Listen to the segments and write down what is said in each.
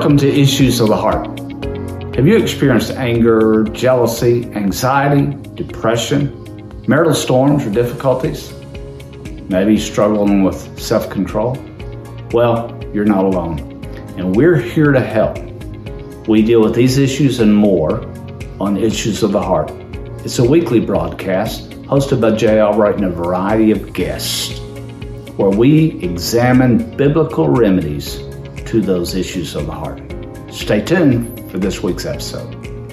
Welcome to Issues of the Heart. Have you experienced anger, jealousy, anxiety, depression, marital storms or difficulties? Maybe struggling with self-control? Well, you're not alone, and we're here to help. We deal with these issues and more on Issues of the Heart. It's a weekly broadcast hosted by Jay Albright and a variety of guests, where we examine biblical remedies to those issues of the heart. Stay tuned for this week's episode.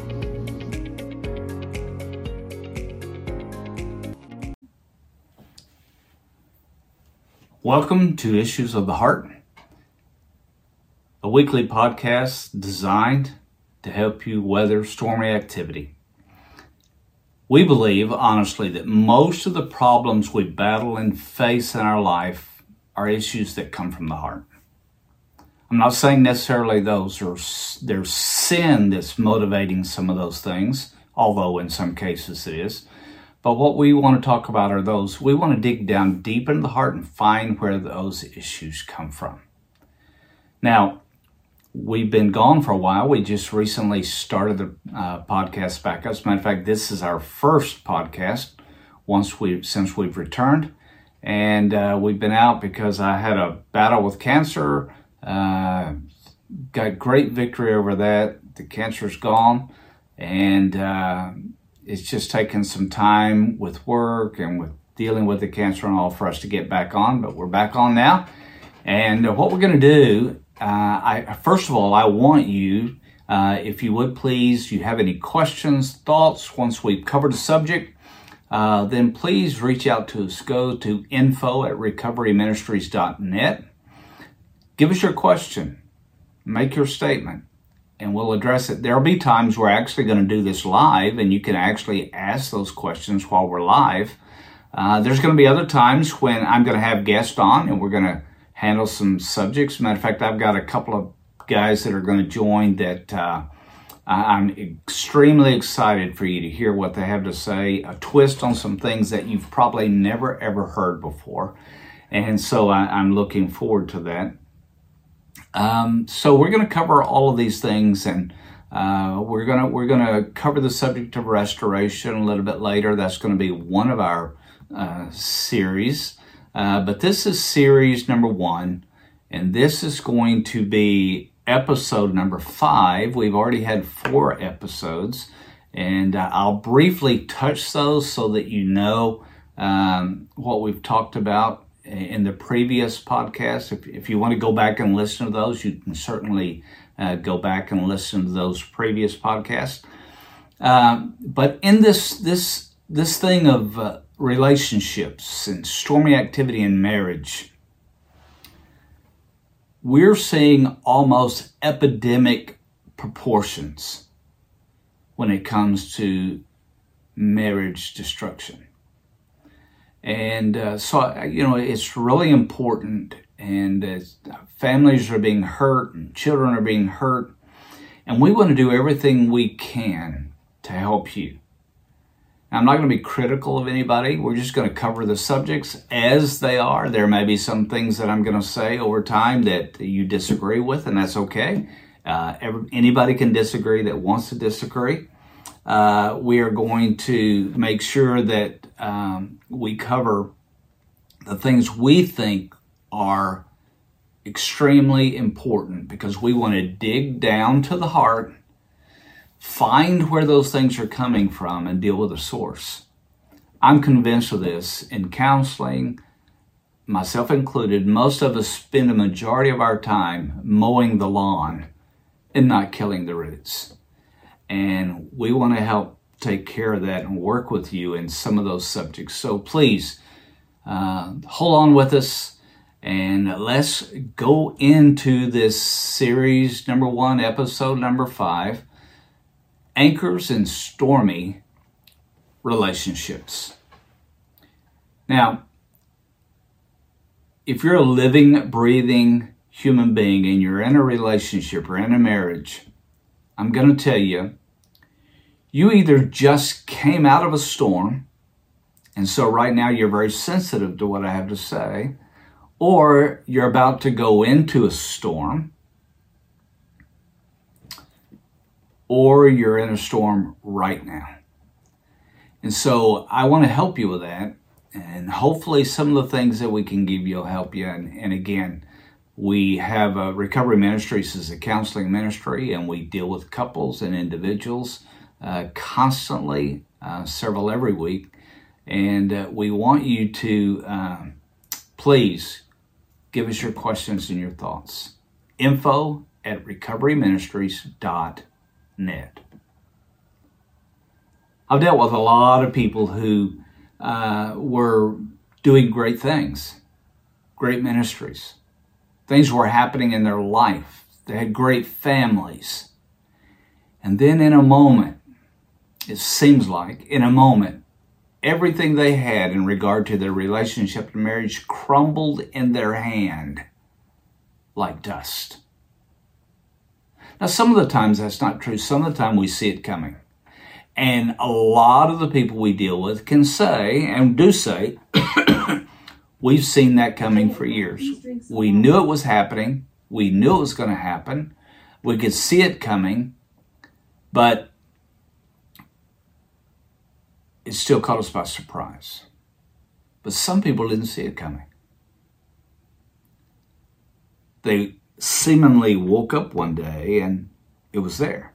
Welcome to Issues of the Heart, a weekly podcast designed to help you weather stormy activity. We believe, honestly, that most of the problems we battle and face in our life are issues that come from the heart. I'm not saying necessarily there's sin that's motivating some of those things, although in some cases it is. But what we want to talk about are those, we want to dig down deep into the heart and find where those issues come from. Now, we've been gone for a while. We just recently started the podcast back up. As a matter of fact, this is our first podcast since we've returned. And we've been out because I had a battle with cancer. Got great victory over that. The cancer's gone, and it's just taken some time with work and with dealing with the cancer and all for us to get back on, but we're back on now. And what we're going to do, first of all, I want you, if you would please, you have any questions, thoughts, once we've covered the subject, then please reach out to us. Go to info@recoveryministries.net. Give us your question, make your statement, and we'll address it. There'll be times we're actually going to do this live, and you can actually ask those questions while we're live. There's going to be other times when I'm going to have guests on, and we're going to handle some subjects. Matter of fact, I've got a couple of guys that are going to join that I'm extremely excited for you to hear what they have to say, a twist on some things that you've probably never, ever heard before. And so I'm looking forward to that. So we're going to cover all of these things, and we're going to cover the subject of restoration a little bit later. That's going to be one of our series, but this is series number 1, and this is going to be episode number 5. We've already had 4 episodes, and I'll briefly touch those so that you know what we've talked about in the previous podcast. If you want to go back and listen to those, you can certainly go back and listen to those previous podcasts. But in this thing of relationships and stormy activity in marriage, we're seeing almost epidemic proportions when it comes to marriage destruction. And so, it's really important, and families are being hurt and children are being hurt, and we want to do everything we can to help you. Now, I'm not going to be critical of anybody. We're just going to cover the subjects as they are. There may be some things that I'm going to say over time that you disagree with, and that's okay. Anybody can disagree that wants to disagree. We are going to make sure that we cover the things we think are extremely important, because we want to dig down to the heart, find where those things are coming from, and deal with the source. I'm convinced of this. In counseling, myself included, most of us spend a majority of our time mowing the lawn and not killing the roots. And we want to help take care of that and work with you in some of those subjects. So please hold on with us, and let's go into this series number 1, episode number 5, Anchors in Stormy Relationships. Now, if you're a living, breathing human being and you're in a relationship or in a marriage, I'm going to tell you, you either just came out of a storm, and so right now you're very sensitive to what I have to say, or you're about to go into a storm, or you're in a storm right now. And so I want to help you with that. And hopefully some of the things that we can give you will help you. And again, we have Recovery Ministries as a counseling ministry, and we deal with couples and individuals constantly, several every week. And we want you to please give us your questions and your thoughts. info@recoveryministries.net. I've dealt with a lot of people who were doing great things, great ministries. Things were happening in their life. They had great families. And then in a moment, it seems like in a moment, everything they had in regard to their relationship and marriage crumbled in their hand like dust. Now, some of the times that's not true. Some of the time we see it coming. And a lot of the people we deal with can say, and do say, we've seen that coming for years. We knew it was happening. We knew it was going to happen. We could see it coming, but it still caught us by surprise. But some people didn't see it coming. They seemingly woke up one day and it was there.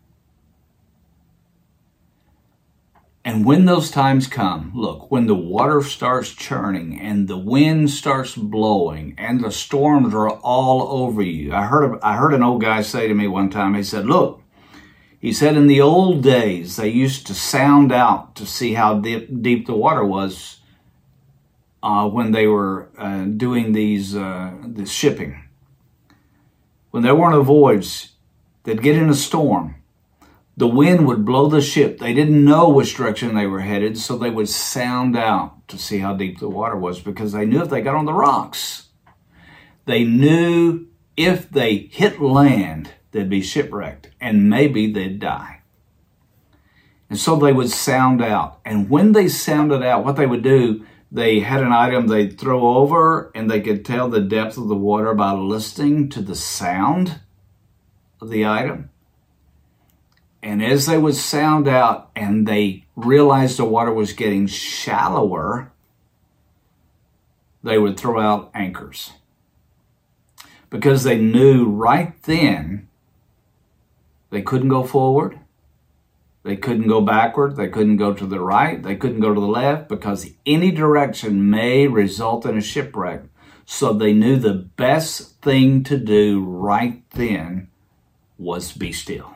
And when those times come, look, when the water starts churning and the wind starts blowing and the storms are all over you. I heard an old guy say to me one time, he said, look, he said in the old days, they used to sound out to see how deep the water was when they were doing this shipping. When there weren't a voyage, they'd get in a storm. The wind would blow the ship. They didn't know which direction they were headed, so they would sound out to see how deep the water was because they knew if they got on the rocks, they knew if they hit land, they'd be shipwrecked and maybe they'd die. And so they would sound out. And when they sounded out, what they would do, they had an item they'd throw over and they could tell the depth of the water by listening to the sound of the item. And as they would sound out and they realized the water was getting shallower, they would throw out anchors. Because they knew right then they couldn't go forward, they couldn't go backward, they couldn't go to the right, they couldn't go to the left, because any direction may result in a shipwreck. So they knew the best thing to do right then was be still.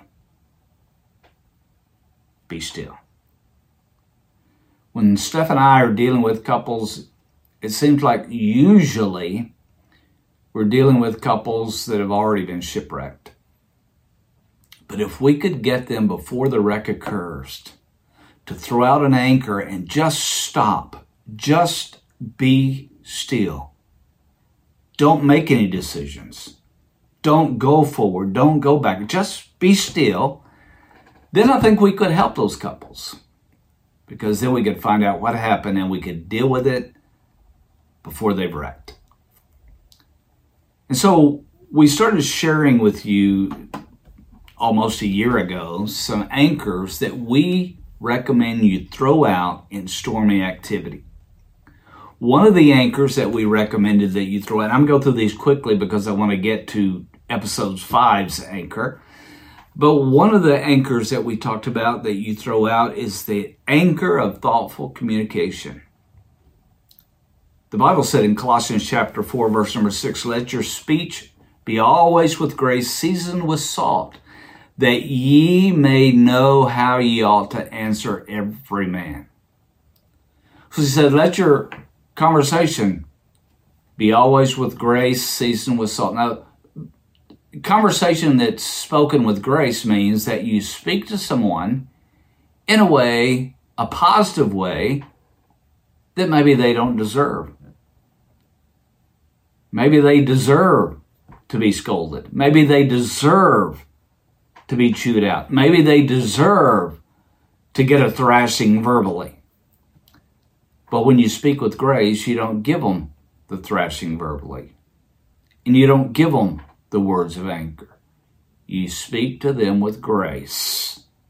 Be still. When Steph and I are dealing with couples, it seems like usually we're dealing with couples that have already been shipwrecked. But if we could get them before the wreck occurs to throw out an anchor and just stop, just be still. Don't make any decisions. Don't go forward. Don't go back. Just be still. Then I think we could help those couples, because then we could find out what happened and we could deal with it before they've wrecked. And so we started sharing with you almost a year ago some anchors that we recommend you throw out in stormy activity. One of the anchors that we recommended that you throw out, I'm going to go through these quickly because I want to get to episode 5's anchor. But one of the anchors that we talked about that you throw out is the anchor of thoughtful communication. The Bible said in Colossians chapter 4, verse number 6, let your speech be always with grace, seasoned with salt, that ye may know how ye ought to answer every man. So he said, let your conversation be always with grace, seasoned with salt. Now, conversation that's spoken with grace means that you speak to someone in a way, a positive way, that maybe they don't deserve. Maybe they deserve to be scolded. Maybe they deserve to be chewed out. Maybe they deserve to get a thrashing verbally. But when you speak with grace, you don't give them the thrashing verbally. And you don't give them the words of anger. You speak to them with grace.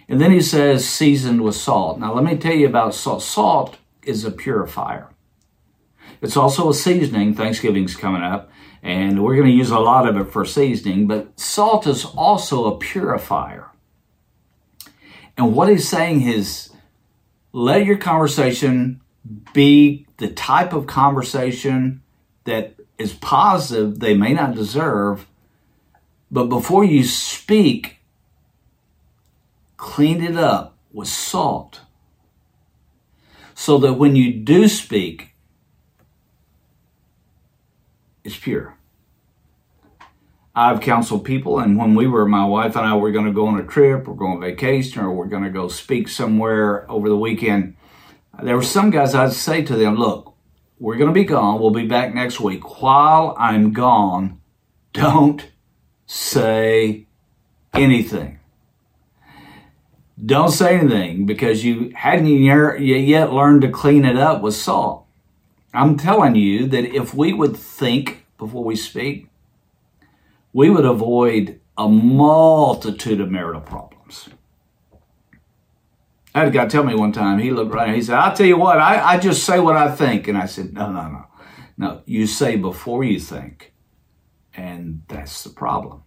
And then he says, seasoned with salt. Now, let me tell you about salt. Salt is a purifier. It's also a seasoning. Thanksgiving's coming up, and we're going to use a lot of it for seasoning, but salt is also a purifier. And what he's saying is, let your conversation be the type of conversation that is positive they may not deserve, but before you speak, clean it up with salt so that when you do speak, it's pure. I've counseled people, and when my wife and I were going to go on a trip, or go on vacation, or we're going to go speak somewhere over the weekend, there were some guys I'd say to them, look, we're going to be gone. We'll be back next week. While I'm gone, don't say anything. Don't say anything because you hadn't yet learned to clean it up with salt. I'm telling you that if we would think before we speak, we would avoid a multitude of marital problems. I had a guy tell me one time, he looked right, he said, I'll tell you what, I just say what I think. And I said, no, you say before you think. And that's the problem.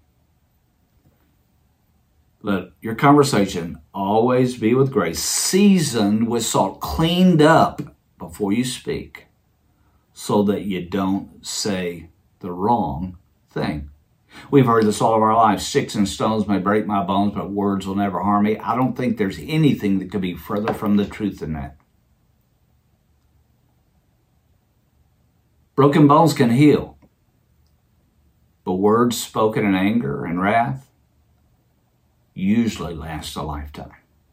Let your conversation always be with grace, seasoned with salt, cleaned up before you speak, so that you don't say the wrong thing. We've heard this all of our lives. Sticks and stones may break my bones, but words will never harm me. I don't think there's anything that could be further from the truth than that. Broken bones can heal, but words spoken in anger and wrath usually last a lifetime.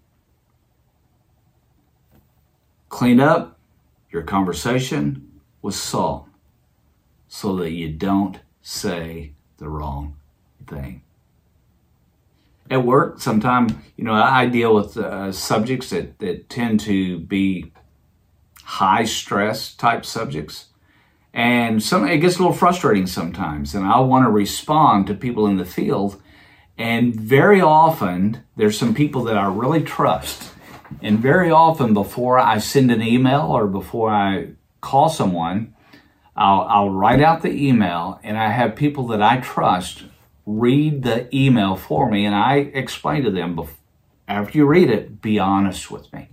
Clean up your conversation with salt so that you don't say the wrong thing. At work, sometimes, I deal with subjects that tend to be high stress type subjects. And it gets a little frustrating sometimes. And I want to respond to people in the field. And very often, there's some people that I really trust. And very often, before I send an email or before I call someone, I'll write out the email, and I have people that I trust read the email for me, and I explain to them, after you read it, be honest with me.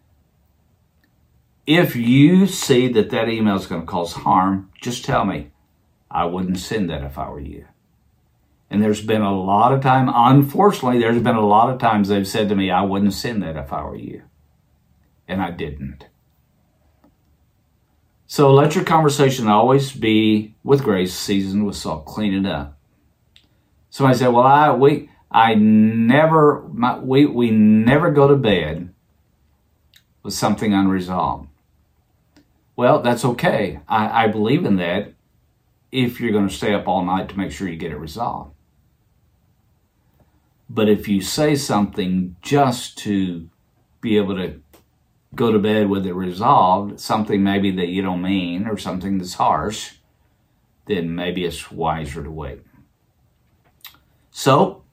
If you see that email is going to cause harm, just tell me. I wouldn't send that if I were you. And there's been a lot of time, unfortunately, there's been a lot of times they've said to me, I wouldn't send that if I were you. And I didn't. So let your conversation always be with grace, seasoned with salt. Clean it up. Somebody said, well, we never go to bed with something unresolved. Well, that's okay. I believe in that if you're going to stay up all night to make sure you get it resolved. But if you say something just to be able to go to bed with it resolved, something maybe that you don't mean or something that's harsh, then maybe it's wiser to wait. So,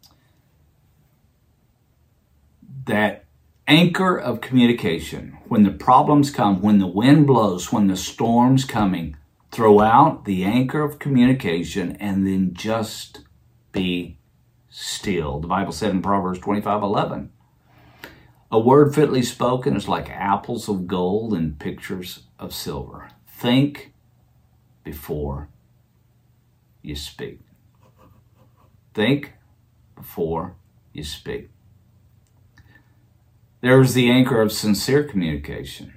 that anchor of communication, when the problems come, when the wind blows, when the storm's coming, throw out the anchor of communication and then just be still. The Bible said in Proverbs 25:11, a word fitly spoken is like apples of gold and pictures of silver. Think before you speak. Think before you speak. There's the anchor of sincere communication.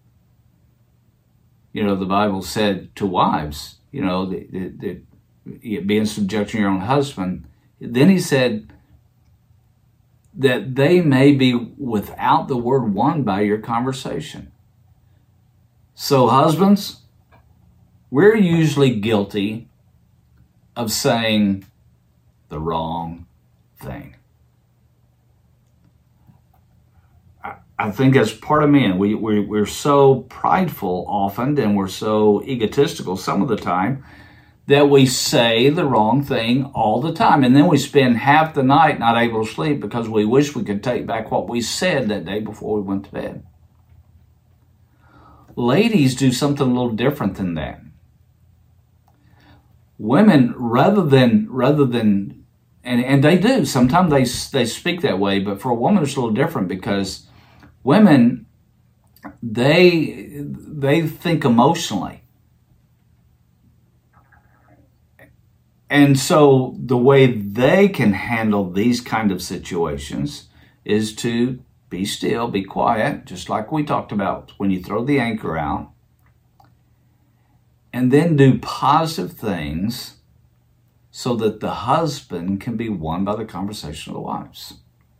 The Bible said to wives, that be in subjection to your own husband. Then he said that they may be without the word won by your conversation. So husbands, we're usually guilty of saying the wrong thing. I think as part of men, we're so prideful often, and we're so egotistical some of the time, that we say the wrong thing all the time. And then we spend half the night not able to sleep because we wish we could take back what we said that day before we went to bed. Ladies do something a little different than that. Women, rather than, and they do, sometimes they speak that way, but for a woman it's a little different because women, they think emotionally. And so the way they can handle these kind of situations is to be still, be quiet, just like we talked about when you throw the anchor out, and then do positive things so that the husband can be won by the conversation of the wives.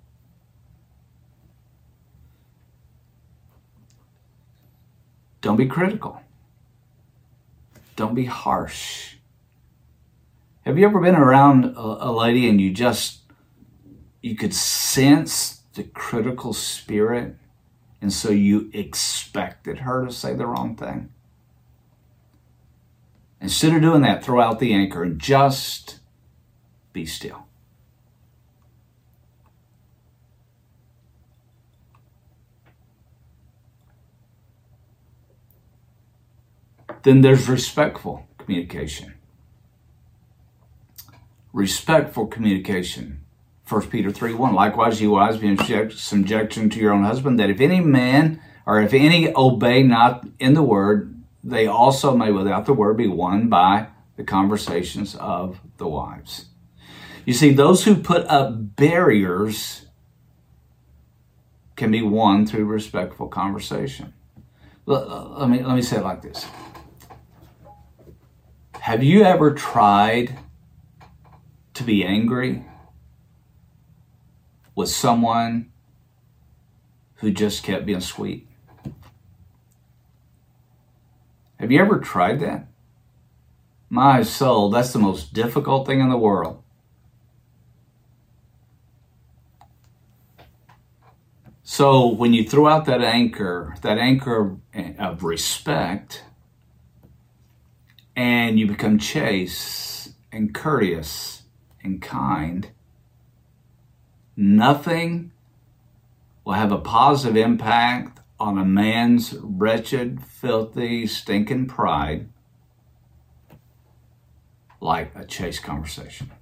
Don't be critical. Don't be harsh. Have you ever been around a lady and you could sense the critical spirit, and so you expected her to say the wrong thing? Instead of doing that, throw out the anchor and just be still. Then there's respectful communication. Respectful communication. 1 Peter 3:1. Likewise, you wives, be in subjection to your own husband, that if any man or if any obey not in the word, they also may without the word be won by the conversations of the wives. You see, those who put up barriers can be won through respectful conversation. Let me say it like this. Have you ever tried to be angry with someone who just kept being sweet? Have you ever tried that? My soul, that's the most difficult thing in the world. So when you throw out that anchor of respect, and you become chaste and courteous and kind, nothing will have a positive impact on a man's wretched, filthy, stinking pride like a chaste conversation.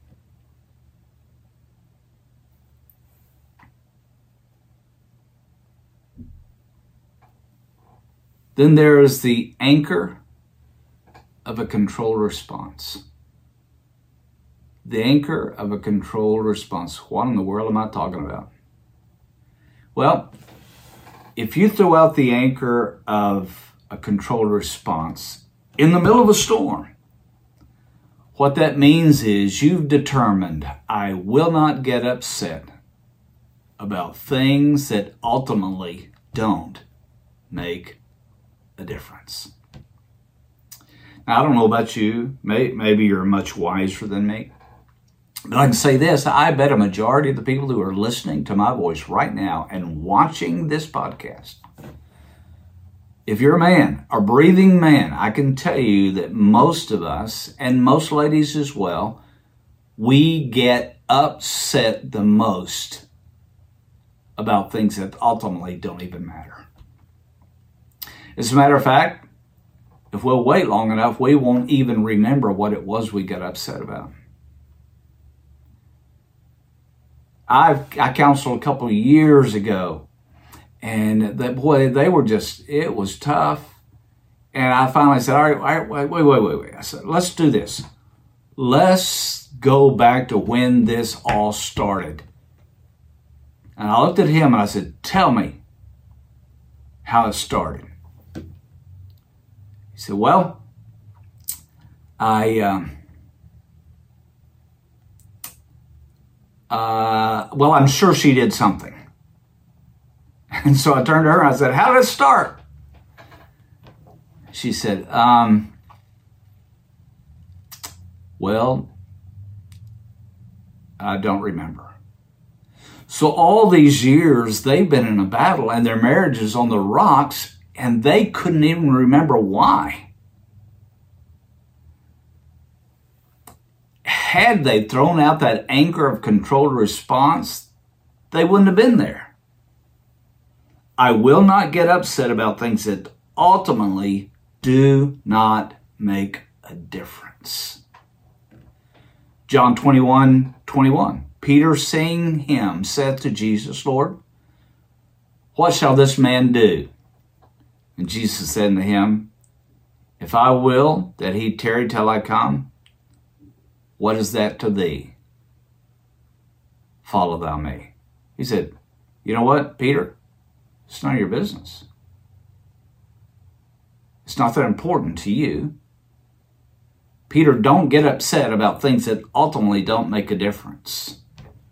Then there is the anchor of a controlled response. The anchor of a controlled response. What in the world am I talking about? Well, if you throw out the anchor of a controlled response in the middle of a storm, what that means is you've determined, I will not get upset about things that ultimately don't make a difference. Now, I don't know about you. Maybe you're much wiser than me. But I can say this, I bet a majority of the people who are listening to my voice right now and watching this podcast, if you're a man, a breathing man, I can tell you that most of us, and most ladies as well, we get upset the most about things that ultimately don't even matter. As a matter of fact, if we'll wait long enough, we won't even remember what it was we got upset about. I counseled a couple of years ago, and that boy, it was tough. And I finally said, all right, wait. I said, let's do this. Let's go back to when this all started. And I looked at him and I said, tell me how it started. He said, well, I'm sure she did something. And so I turned to her and I said, how did it start? She said, well, I don't remember. So all these years they've been in a battle and their marriage is on the rocks and they couldn't even remember why. had they thrown out that anchor of controlled response, they wouldn't have been there. I will not get upset about things that ultimately do not make a difference. John 21:21. Peter, seeing him, said to Jesus, Lord, what shall this man do? And Jesus said unto him, if I will that he tarry till I come, what is that to thee? Follow thou me. He said, you know what, Peter? It's none of your business. It's not that important to you. Peter, don't get upset about things that ultimately don't make a difference.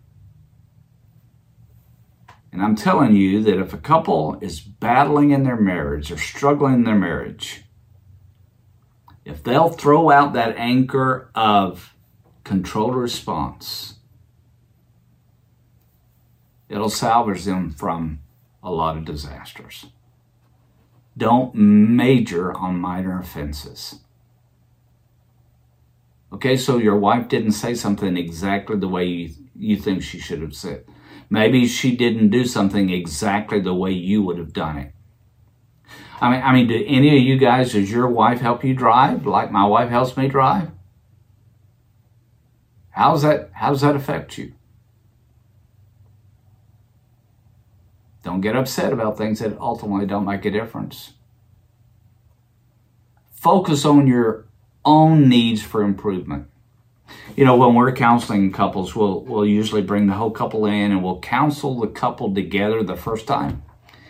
And I'm telling you that if a couple is battling in their marriage or struggling in their marriage, if they'll throw out that anchor of controlled response, it'll salvage them from a lot of disasters. Don't major on minor offenses. Okay, so your wife didn't say something exactly the way you think she should have said. Maybe she didn't do something exactly the way you would have done it. I mean, do any of you guys, does your wife help you drive like my wife helps me drive? How does that affect you? Don't get upset about things that ultimately don't make a difference. Focus on your own needs for improvement. You know, when we're counseling couples, we'll usually bring the whole couple in and we'll counsel the couple together the first time.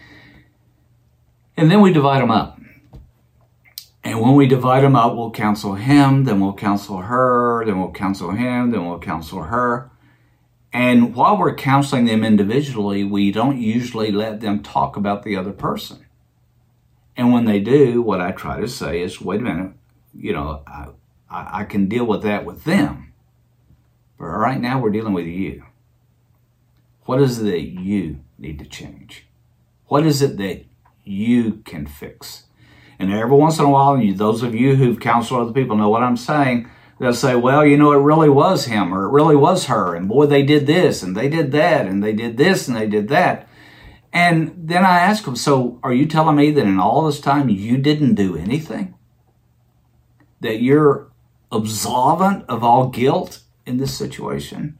And then we divide them up. And when we divide them up, we'll counsel him, then we'll counsel her, then we'll counsel him, then we'll counsel her. And while we're counseling them individually, we don't usually let them talk about the other person. And when they do, what I try to say is, wait a minute, you know, I can deal with that with them. But right now we're dealing with you. What is it that you need to change? What is it that you can fix? And every once in a while, those of you who've counseled other people know what I'm saying. They'll say, well, you know, it really was him or it really was her. And boy, they did this and they did that and they did this and they did that. And then I ask them, so are you telling me that in all this time you didn't do anything? That you're absolvent of all guilt in this situation?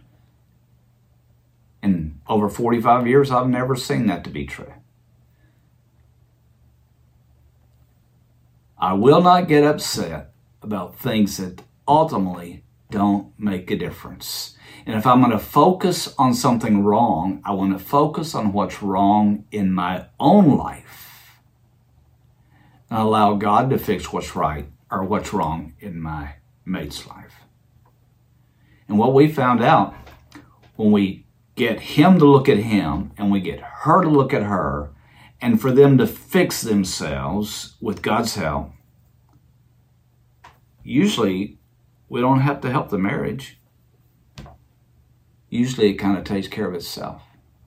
In over 45 years, I've never seen that to be true. I will not get upset about things that ultimately don't make a difference. And if I'm going to focus on something wrong, I want to focus on what's wrong in my own life and allow God to fix what's right or what's wrong in my mate's life. And what we found out when we get him to look at him and we get her to look at her and for them to fix themselves with God's help, usually we don't have to help the marriage. Usually it kind of takes care of itself.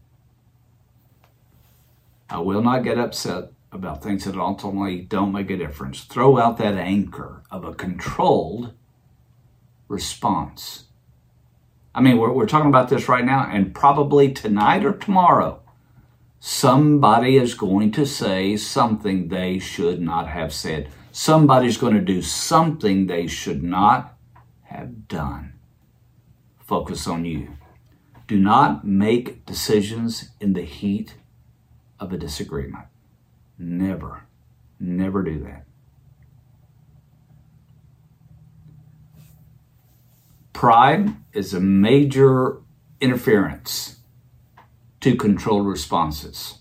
I will not get upset about things that ultimately don't make a difference. Throw out that anchor of a controlled response. I mean, we're talking about this right now, and probably tonight or tomorrow, somebody is going to say something they should not have said. Somebody's going to do something they should not have done. Focus on you. Do not make decisions in the heat of a disagreement. Never, never do that. Pride is a major interference to controlled responses.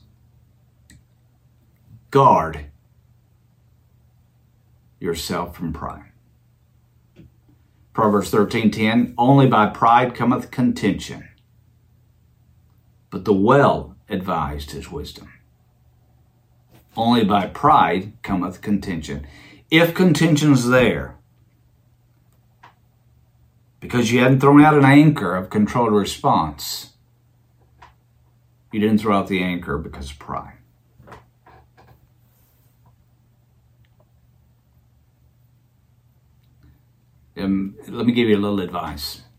Guard yourself from pride. Proverbs 13:10, only by pride cometh contention, but the well-advised is wisdom. Only by pride cometh contention. If contention's there, because you hadn't thrown out an anchor of controlled response, you didn't throw out the anchor because of pride. Let me give you a little advice.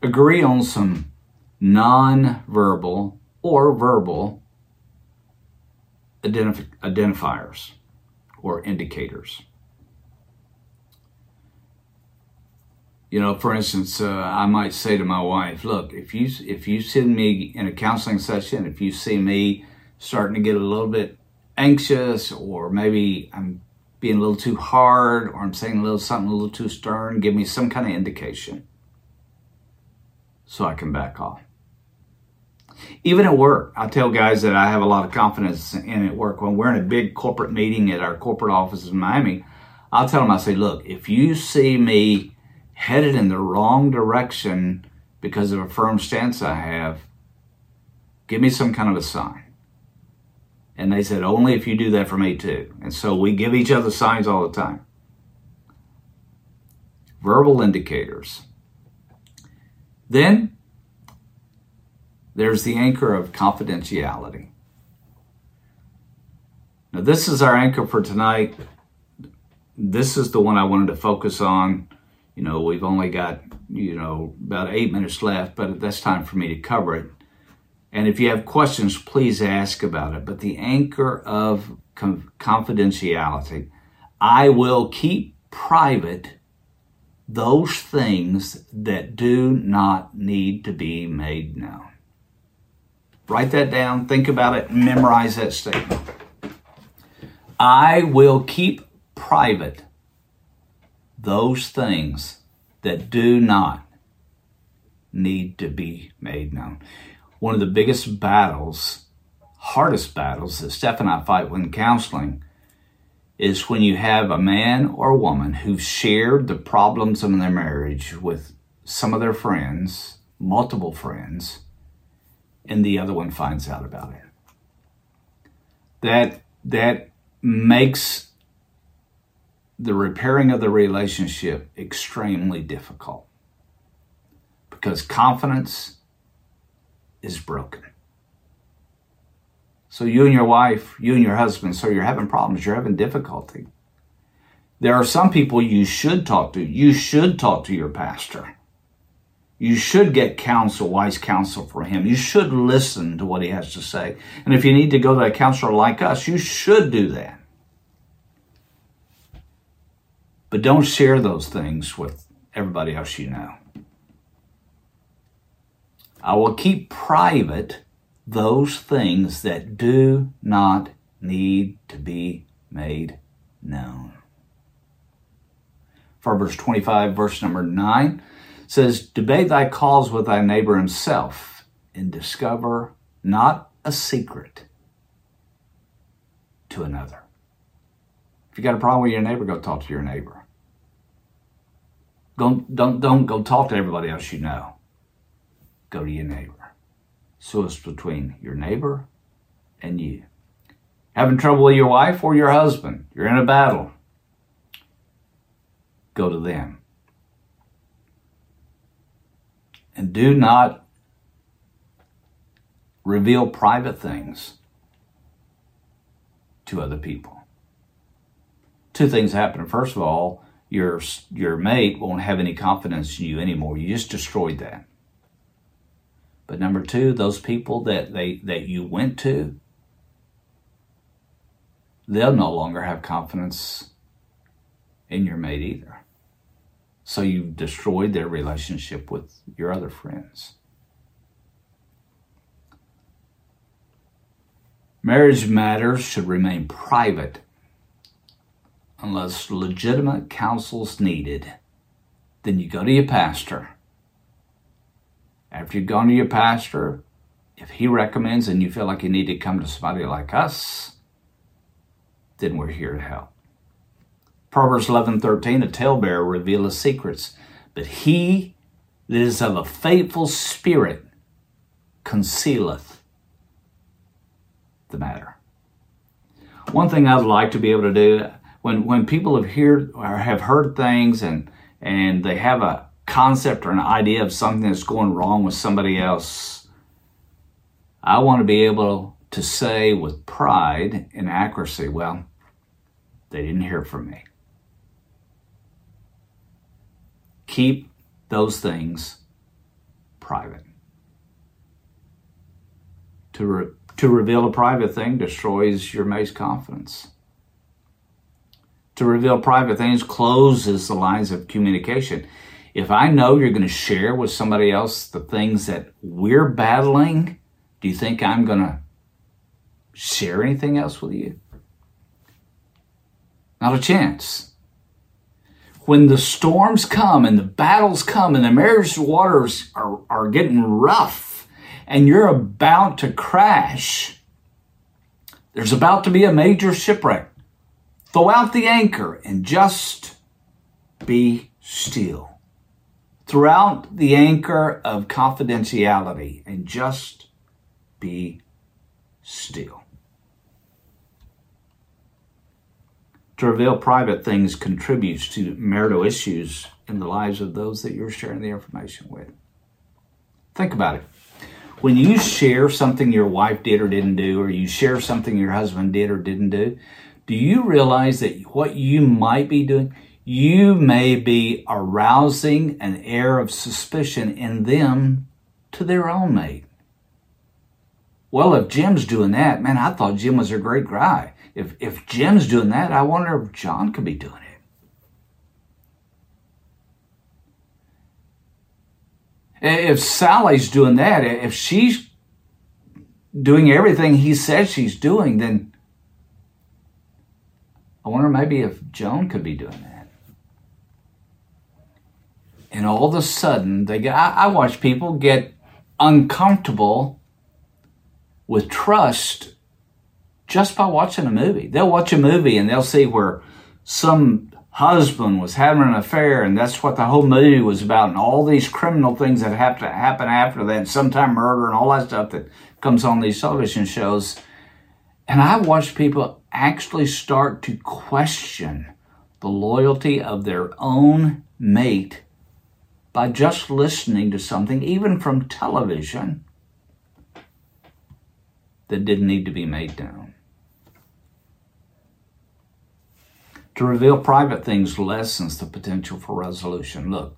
Agree on some non-verbal or verbal identifiers or indicators. For instance, I might say to my wife, look, if you send me in a counseling session, if you see me starting to get a little bit anxious, or maybe I'm being a little too hard, or I'm saying something a little too stern, give me some kind of indication so I can back off. Even at work, I tell guys that I have a lot of confidence in at work. When we're in a big corporate meeting at our corporate office in Miami, I'll tell them, I say, look, if you see me headed in the wrong direction because of a firm stance I have, give me some kind of a sign. And they said, only if you do that for me too. And so we give each other signs all the time. Verbal indicators. Then there's the anchor of confidentiality. Now this is our anchor for tonight. This is the one I wanted to focus on. We've only got, about 8 minutes left, but that's time for me to cover it. And if you have questions, please ask about it. But the anchor of confidentiality, I will keep private those things that do not need to be made known. Write that down, think about it, memorize that statement. I will keep private those things that do not need to be made known. One of the biggest battles, hardest battles that Steph and I fight when counseling is when you have a man or a woman who've shared the problems in their marriage with some of their friends, multiple friends, and the other one finds out about it. That makes the repairing of the relationship extremely difficult because confidence is broken. So you and your wife, you and your husband, so you're having problems, you're having difficulty. There are some people you should talk to. You should talk to your pastor. You should get counsel, wise counsel from him. You should listen to what he has to say. And if you need to go to a counselor like us, you should do that. But don't share those things with everybody else you know. I will keep private those things that do not need to be made known. Proverbs 25, verse number 9 says, debate thy cause with thy neighbor himself, and discover not a secret to another. If you got a problem with your neighbor, go talk to your neighbor. Don't go talk to everybody else you know. Go to your neighbor. So it's between your neighbor and you. Having trouble with your wife or your husband? You're in a battle. Go to them. And do not reveal private things to other people. Two things happen. First of all, your mate won't have any confidence in you anymore. You just destroyed that. But number two, those people that you went to, they'll no longer have confidence in your mate either. So you've destroyed their relationship with your other friends. Marriage matters should remain private unless legitimate counsel's needed. Then you go to your pastor. After you've gone to your pastor, if he recommends and you feel like you need to come to somebody like us, then we're here to help. Proverbs 11:13, a talebearer revealeth secrets, but he that is of a faithful spirit concealeth the matter. One thing I'd like to be able to do, when people have heard things and they have a concept or an idea of something that's going wrong with somebody else, I want to be able to say with pride and accuracy, well, they didn't hear from me. Keep those things private. To reveal a private thing destroys your mate's confidence. To reveal private things closes the lines of communication. If I know you're going to share with somebody else the things that we're battling, do you think I'm going to share anything else with you? Not a chance. When the storms come and the battles come and the marriage waters are getting rough and you're about to crash, there's about to be a major shipwreck. Throw out the anchor and just be still. Throw out the anchor of confidentiality and just be still. To reveal private things contributes to marital issues in the lives of those that you're sharing the information with. Think about it. When you share something your wife did or didn't do, or you share something your husband did or didn't do, do you realize that what you might be doing, you may be arousing an air of suspicion in them to their own mate? Well, if Jim's doing that, man, I thought Jim was a great guy. If Jim's doing that, I wonder if John could be doing it. If Sally's doing that, if she's doing everything he says she's doing, then I wonder maybe if Joan could be doing that. And all of a sudden, I watch people get uncomfortable with trust just by watching a movie. They'll watch a movie and they'll see where some husband was having an affair and that's what the whole movie was about, and all these criminal things that have to happen after that, and sometimes murder and all that stuff that comes on these television shows. And I watched people actually start to question the loyalty of their own mate by just listening to something, even from television, that didn't need to be made known. To reveal private things lessens the potential for resolution. Look,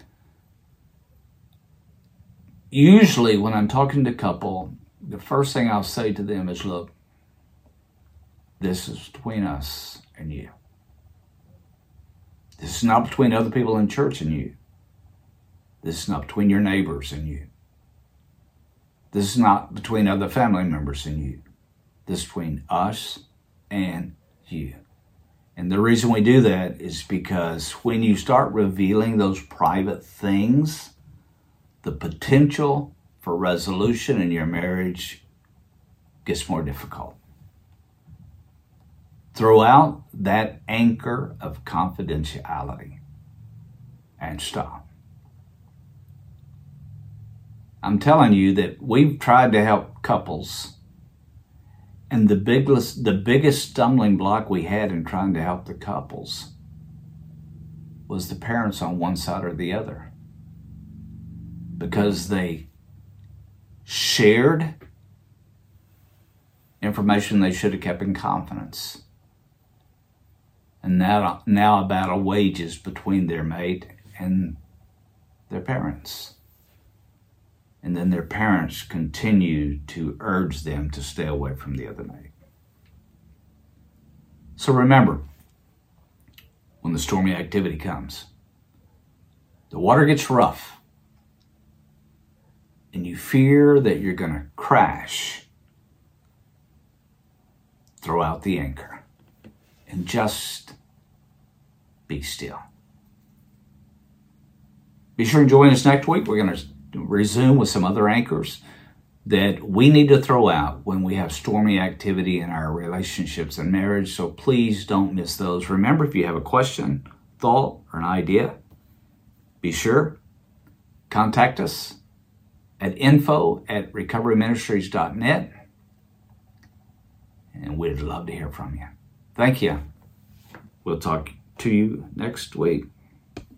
usually when I'm talking to a couple, the first thing I'll say to them is, look, this is between us and you. This is not between other people in church and you. This is not between your neighbors and you. This is not between other family members and you. This is between us and you. And the reason we do that is because when you start revealing those private things, the potential for resolution in your marriage gets more difficult. Throw out that anchor of confidentiality and stop. I'm telling you that we've tried to help couples, and the biggest stumbling block we had in trying to help the couples was the parents on one side or the other, because they shared information they should have kept in confidence. And now a battle wages between their mate and their parents. And then their parents continue to urge them to stay away from the other mate. So remember, when the stormy activity comes, the water gets rough, and you fear that you're going to crash, throw out the anchor and just be still. Be sure and join us next week. We're going to resume with some other anchors that we need to throw out when we have stormy activity in our relationships and marriage. So please don't miss those. Remember, if you have a question, thought, or an idea, be sure, contact us at info@recoveryministries.net, and we'd love to hear from you. Thank you. We'll talk to you next week.